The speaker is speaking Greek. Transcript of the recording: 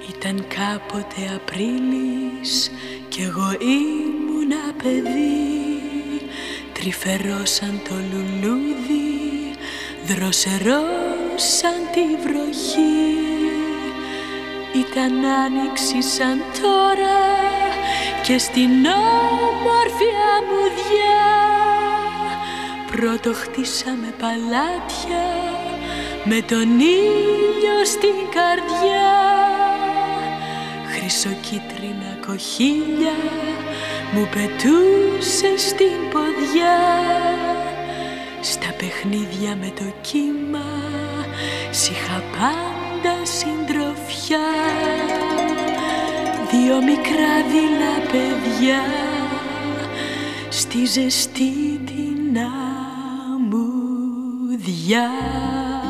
Ήταν κάποτε Απρίλης κι εγώ ήμουνα παιδί, τρυφερό σαν το λουλούδι, δροσερό σαν τη βροχή. Ήταν άνοιξη σαν τώρα και στην όμορφη αμμουδιά πρώτο χτίσαμε παλάτια με τον ήλιο στην καρδιά. Χρυσοκίτρινα κοχύλια μου πετούσε στην ποδιά, στα παιχνίδια με το κύμα σ' είχα πάντα συντροφιά. Δύο μικρά δειλά παιδιά στη ζεστή την αμμουδιά.